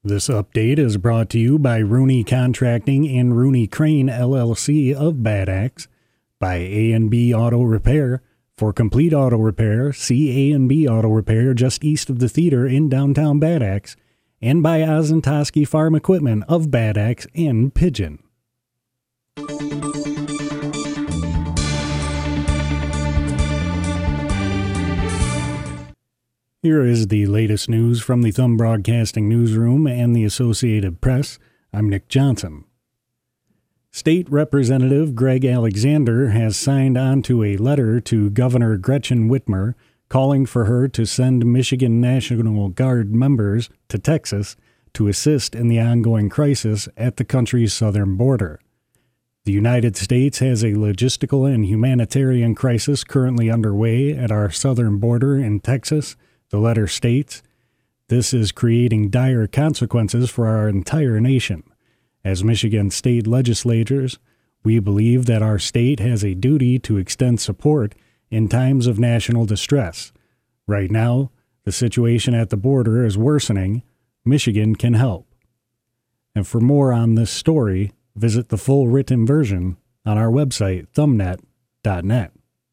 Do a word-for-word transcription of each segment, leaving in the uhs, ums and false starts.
This update is brought to you by Rooney Contracting and Rooney Crane L L C of Bad Axe, by A and B Auto Repair. For complete auto repair, see A and B Auto Repair just east of the theater in downtown Bad Axe, and by Ozentoski Farm Equipment of Bad Axe and Pigeon. Here is the latest news from the Thumb Broadcasting Newsroom and the Associated Press. I'm Nick Johnson. State Representative Greg Alexander has signed onto a letter to Governor Gretchen Whitmer calling for her to send Michigan National Guard members to Texas to assist in the ongoing crisis at the country's southern border. The United States has a logistical and humanitarian crisis currently underway at our southern border in Texas. The letter states, "This is creating dire consequences for our entire nation. As Michigan state legislators, we believe that our state has a duty to extend support in times of national distress. Right now, the situation at the border is worsening. Michigan can help." And for more on this story, visit the full written version on our website, thumbnet dot net.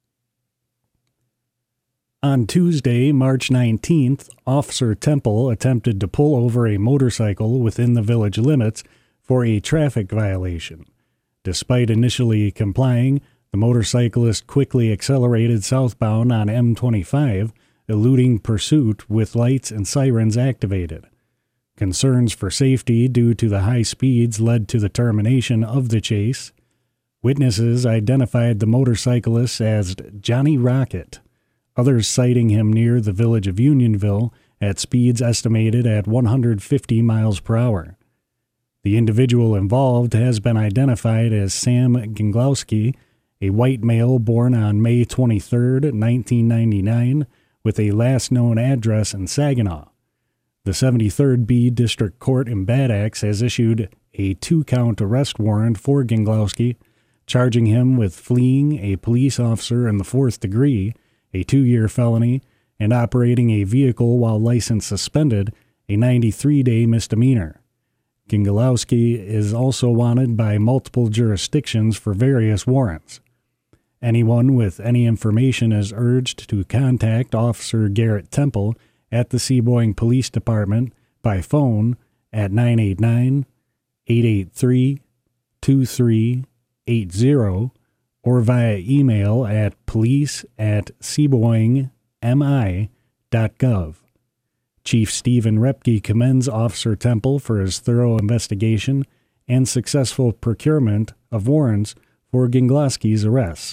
On Tuesday, March nineteenth, Officer Temple attempted to pull over a motorcycle within the village limits for a traffic violation. Despite initially complying, the motorcyclist quickly accelerated southbound on M twenty-five, eluding pursuit with lights and sirens activated. Concerns for safety due to the high speeds led to the termination of the chase. Witnesses identified the motorcyclist as Johnny Rocket, others citing him near the village of Unionville at speeds estimated at one hundred fifty miles per hour. The individual involved has been identified as Sam Ginglowski, a white male born on May twenty-third, nineteen ninety-nine, with a last known address in Saginaw. The seventy-third B District Court in Bad Axe has issued a two-count arrest warrant for Ginglowski, charging him with fleeing a police officer in the fourth degree, a two-year felony, and operating a vehicle while license suspended, a ninety-three day misdemeanor. Ginglowski is also wanted by multiple jurisdictions for various warrants. Anyone with any information is urged to contact Officer Garrett Temple at the Seaboying Police Department by phone at nine eight nine, eight eight three, two three eight zero or via email at police at seaboying mi dot gov. Chief Stephen Repke commends Officer Temple for his thorough investigation and successful procurement of warrants for Ginglowski's arrest.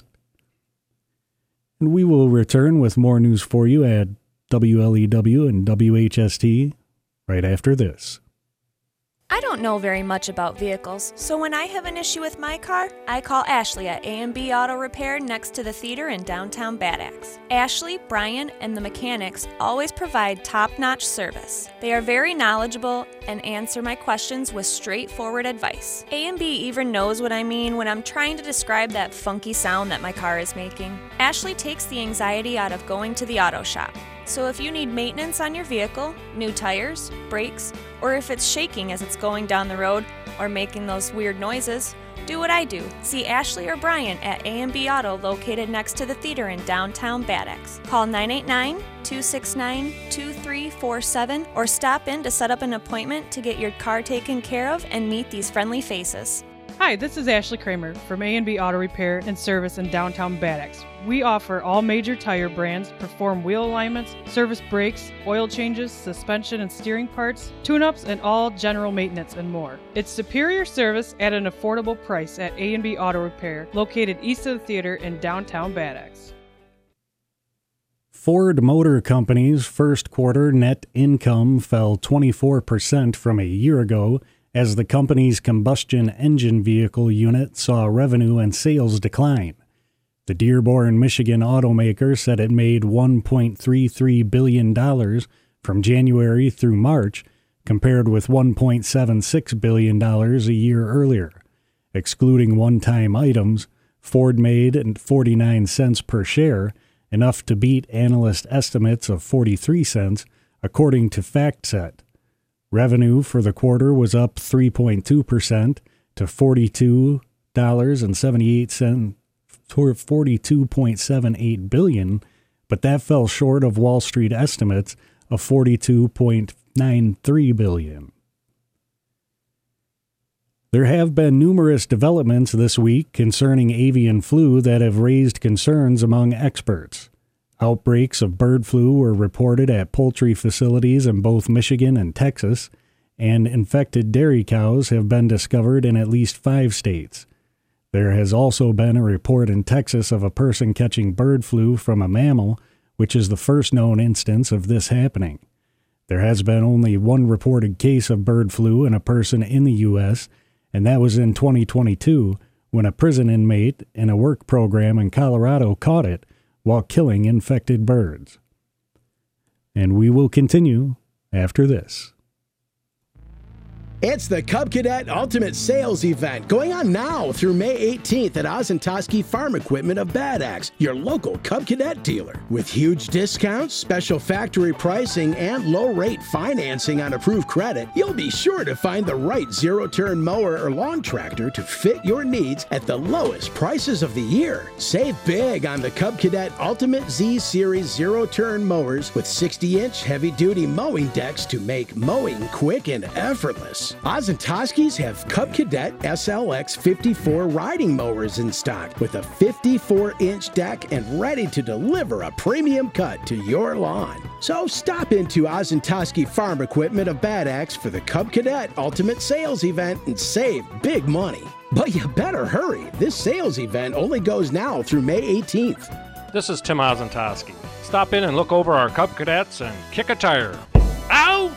And we will return with more news for you at W L E W and W H S T right after this. I don't know very much about vehicles, so when I have an issue with my car, I call Ashley at A and B Auto Repair next to the theater in downtown Bad Axe. Ashley, Brian, and the mechanics always provide top-notch service. They are very knowledgeable and answer my questions with straightforward advice. A and B even knows what I mean when I'm trying to describe that funky sound that my car is making. Ashley takes the anxiety out of going to the auto shop. So if you need maintenance on your vehicle, new tires, brakes, or if it's shaking as it's going down the road or making those weird noises, do what I do. See Ashley or Brian at A and B Auto located next to the theater in downtown Bad Axe. Call nine eight nine, two six nine, two three four seven or stop in to set up an appointment to get your car taken care of and meet these friendly faces. Hi, this is Ashley Kramer from A and B Auto Repair and Service in downtown Bad Axe. We offer all major tire brands, perform wheel alignments, service brakes, oil changes, suspension and steering parts, tune-ups, and all general maintenance and more. It's superior service at an affordable price at A and B Auto Repair, located east of the theater in downtown Bad Axe. Ford Motor Company's first quarter net income fell twenty-four percent from a year ago as the company's combustion engine vehicle unit saw revenue and sales decline. The Dearborn, Michigan automaker said it made one point three three billion dollars from January through March, compared with one point seven six billion dollars a year earlier. Excluding one-time items, Ford made forty-nine cents per share, enough to beat analyst estimates of forty-three cents, according to FactSet. Revenue for the quarter was up three point two percent to forty-two dollars and seventy-eight cents toward forty-two point seven eight billion dollars, but that fell short of Wall Street estimates of forty-two point nine three billion dollars. There have been numerous developments this week concerning avian flu that have raised concerns among experts. Outbreaks of bird flu were reported at poultry facilities in both Michigan and Texas, and infected dairy cows have been discovered in at least five states. There has also been a report in Texas of a person catching bird flu from a mammal, which is the first known instance of this happening. There has been only one reported case of bird flu in a person in the U S, and that was in twenty twenty-two when a prison inmate in a work program in Colorado caught it while killing infected birds. And we will continue after this. It's the Cub Cadet Ultimate Sales Event going on now through May eighteenth at Ozentoski Farm Equipment of Bad Axe, your local Cub Cadet dealer. With huge discounts, special factory pricing, and low-rate financing on approved credit, you'll be sure to find the right zero-turn mower or lawn tractor to fit your needs at the lowest prices of the year. Save big on the Cub Cadet Ultimate Z Series zero-turn mowers with sixty inch heavy-duty mowing decks to make mowing quick and effortless. Ozentoski's have Cub Cadet S L X fifty-four riding mowers in stock with a fifty-four inch deck and ready to deliver a premium cut to your lawn. So stop into Ozentoski Farm Equipment of Bad Axe for the Cub Cadet Ultimate Sales Event and save big money. But you better hurry. This sales event only goes now through May eighteenth. This is Tim Ozentoski. Stop in and look over our Cub Cadets and kick a tire. Ouch!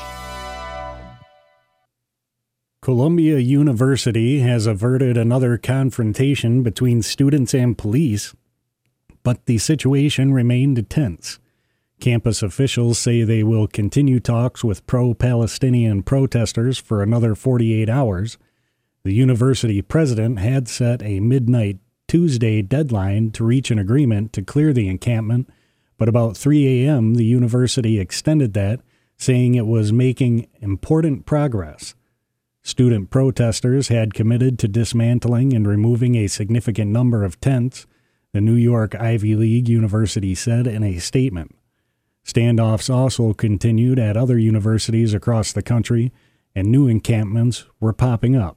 Columbia University has averted another confrontation between students and police, but the situation remained tense. Campus officials say they will continue talks with pro-Palestinian protesters for another forty-eight hours. The university president had set a midnight Tuesday deadline to reach an agreement to clear the encampment, but about three a.m. the university extended that, saying it was making important progress. Student protesters had committed to dismantling and removing a significant number of tents, the New York Ivy League University said in a statement. Standoffs also continued at other universities across the country, and new encampments were popping up.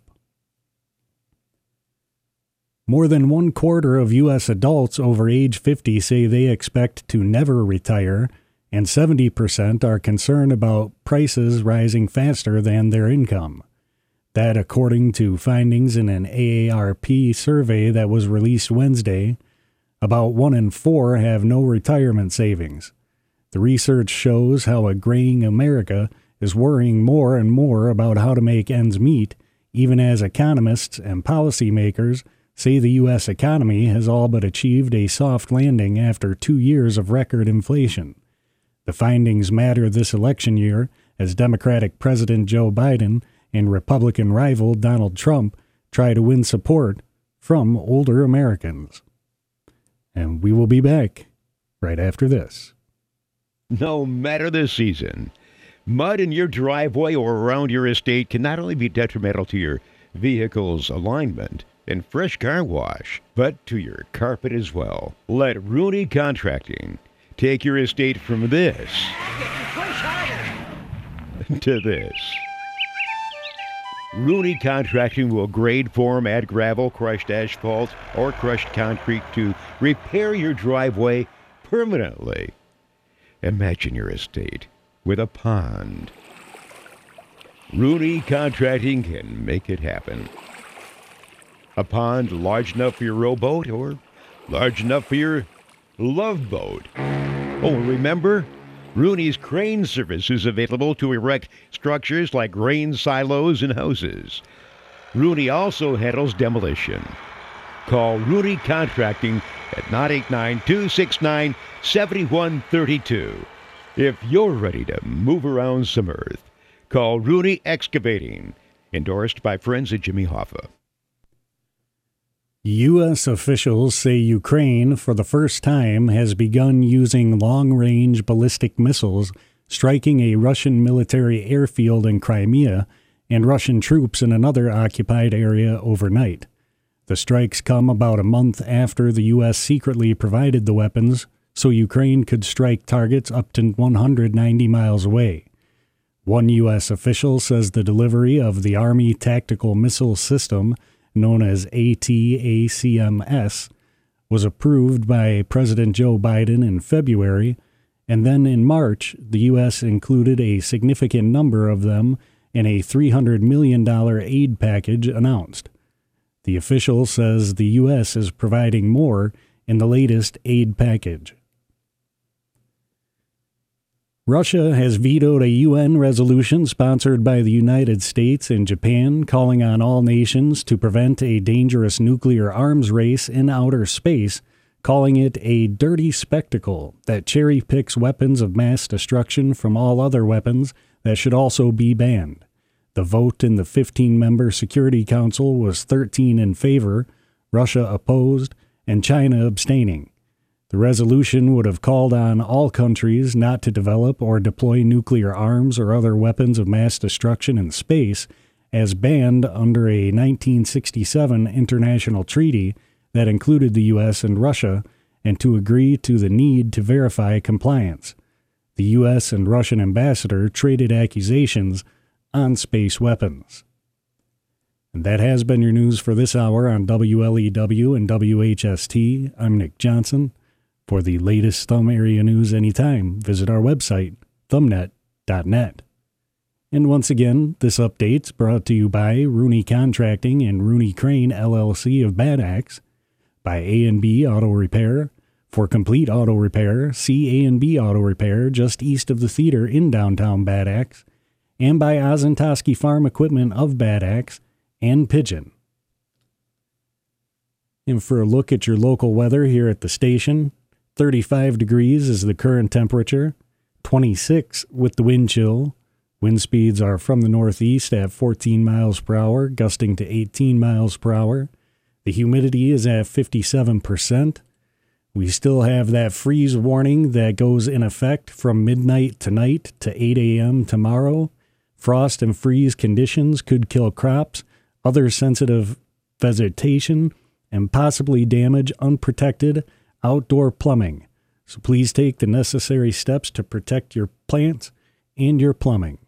More than one quarter of U S adults over age fifty say they expect to never retire, and seventy percent are concerned about prices rising faster than their income. That according to findings in an A A R P survey that was released Wednesday. About one in four have no retirement savings. The research shows how a graying America is worrying more and more about how to make ends meet, even as economists and policymakers say the U S economy has all but achieved a soft landing after two years of record inflation. The findings matter this election year as Democratic President Joe Biden and Republican rival Donald Trump try to win support from older Americans. And we will be back right after this. No matter the season, mud in your driveway or around your estate can not only be detrimental to your vehicle's alignment and fresh car wash, but to your carpet as well. Let Rooney Contracting take your estate from this to this. Rooney Contracting will grade, form, add gravel, crushed asphalt, or crushed concrete to repair your driveway permanently. Imagine your estate with a pond. Rooney Contracting can make it happen. A pond large enough for your rowboat or large enough for your love boat. Oh, remember? Rooney's crane service is available to erect structures like grain silos and houses. Rooney also handles demolition. Call Rooney Contracting at nine eight nine, two six nine, seven one three two. If you're ready to move around some earth, call Rooney Excavating, endorsed by friends at Jimmy Hoffa. U S officials say Ukraine, for the first time, has begun using long-range ballistic missiles striking a Russian military airfield in Crimea and Russian troops in another occupied area overnight. The strikes come about a month after the U S secretly provided the weapons so Ukraine could strike targets up to one hundred ninety miles away. One U S official says the delivery of the Army Tactical Missile System, known as A T A C M S, was approved by President Joe Biden in February, and then in March, the U S included a significant number of them in a three hundred million dollars aid package announced. The official says the U S is providing more in the latest aid package. Russia has vetoed a U N resolution sponsored by the United States and Japan calling on all nations to prevent a dangerous nuclear arms race in outer space, calling it a dirty spectacle that cherry-picks weapons of mass destruction from all other weapons that should also be banned. The vote in the fifteen-member Security Council was thirteen in favor, Russia opposed, and China abstaining. The resolution would have called on all countries not to develop or deploy nuclear arms or other weapons of mass destruction in space, as banned under a nineteen sixty-seven international treaty that included the U S and Russia, and to agree to the need to verify compliance. The U S and Russian ambassador traded accusations on space weapons. And that has been your news for this hour on W L E W and W H S T. I'm Nick Johnson. For the latest Thumb area news anytime, visit our website, thumbnet dot net. And once again, this update's brought to you by Rooney Contracting and Rooney Crane L L C of Bad Axe, by A and B Auto Repair. For complete auto repair, see A and B Auto Repair just east of the theater in downtown Bad Axe, and by Ozentoski Farm Equipment of Bad Axe and Pigeon. And for a look at your local weather here at the station, thirty-five degrees is the current temperature, twenty-six with the wind chill. Wind speeds are from the northeast at fourteen miles per hour, gusting to eighteen miles per hour. The humidity is at fifty-seven percent. We still have that freeze warning that goes in effect from midnight tonight to eight a.m. tomorrow. Frost and freeze conditions could kill crops, other sensitive vegetation, and possibly damage unprotected outdoor plumbing. So please take the necessary steps to protect your plants and your plumbing.